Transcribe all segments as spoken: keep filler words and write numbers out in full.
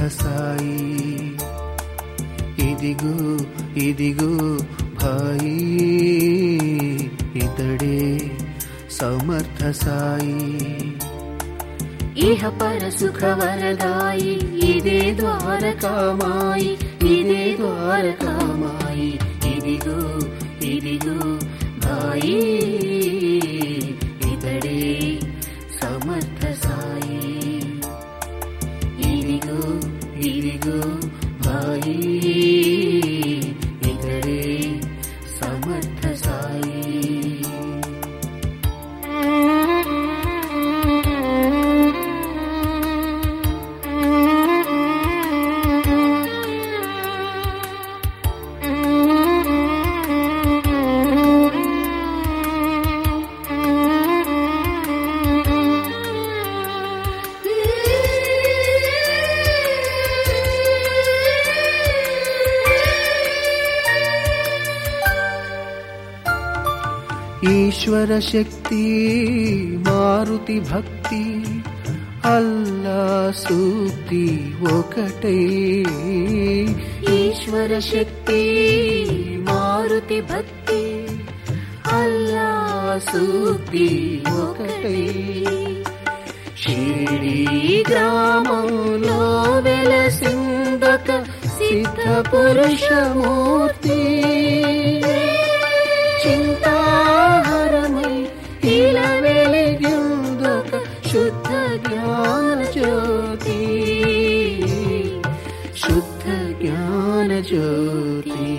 సాయి. ఇదిగో ఇదిగో భాయి, ఇతడే సమర్థ సాయి. ఇహ పర సుఖ వరదాయి, ఇదే ద్వారకామాయి, ఇదే ద్వారకామాయి. ఇదిగో ఇదిగో భాయి, ఇతడే సమర్థ సాయి. ఇదిగో ఇదిగో భాయి, ఇతడే సమర్థ సాయి. ఈశ్వర శక్తి మారుతి భక్తి, అల్లా సూక్తి ఒకటే. ఈశ్వర శక్తి మారుతి భక్తి, అల్లా సూక్తి ఒకటే. షిరిడీ గ్రామంలో వెలసిందొక సిద్ధ పురుషమూర్తి, చింతాహరమై ఇలా వెలిగిందొక శుద్ధ జ్ఞాన జ్యోతి, శుద్ధ జ్ఞాన జ్యోతి.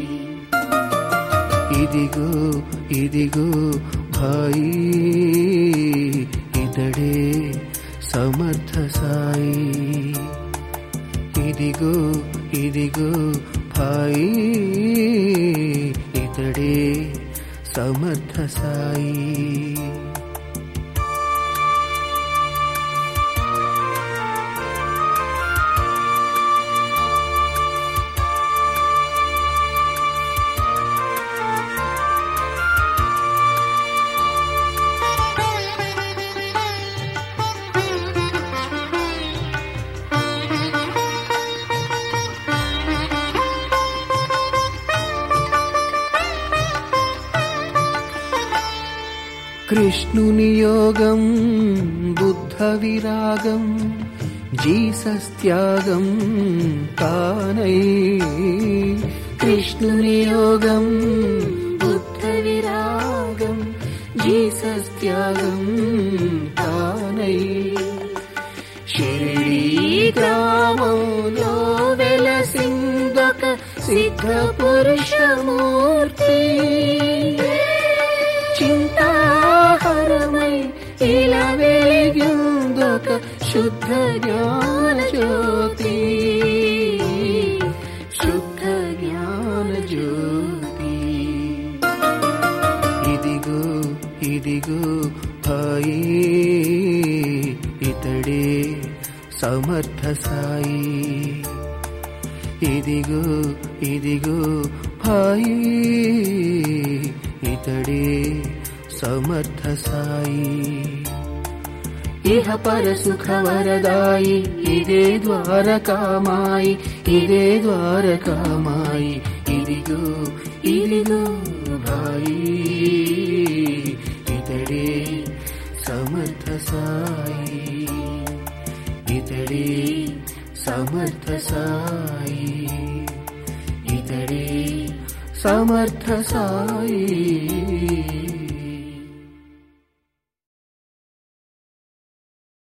ఇదిగో ఇదిగో భాయి, ఇతడే సమర్థ సాయి. ఇదిగో ఇదిగో భాయి, ఇతడే సమర్థ సాయి. కృష్ణుని యోగం బుద్ధ విరాగం, జీసస్ త్యాగం తానై. కృష్ణుని యోగం బుద్ధ విరాగం, జీసస్ త్యాగం తానై. షిరిడీ గ్రామంలో వెలసిందొక సిద్ధ పురుషమూర్తి, చింతాహరమై ఇలా వెలిగిందొక శుద్ధ జ్ఞాన జ్యోతి, శుద్ధ జ్ఞాన జ్యోతి. ఇదిగో ఇదిగో భాయి, ఇతడే సమర్థ సాయి. ఇదిగో ఇదిగో భాయి, ఇతడే సమర్థ సాయి. ఇహ పర సుఖ వరదాయి, ఇదే ద్వారకామాయి, ఇదే ద్వారకామాయి. ఇదిగో ఇదిగో భాయి, ఇతడే సమర్థ సాయి. ఇతడే సమర్థ సాయి, ఇతడే సమర్థ సాయి.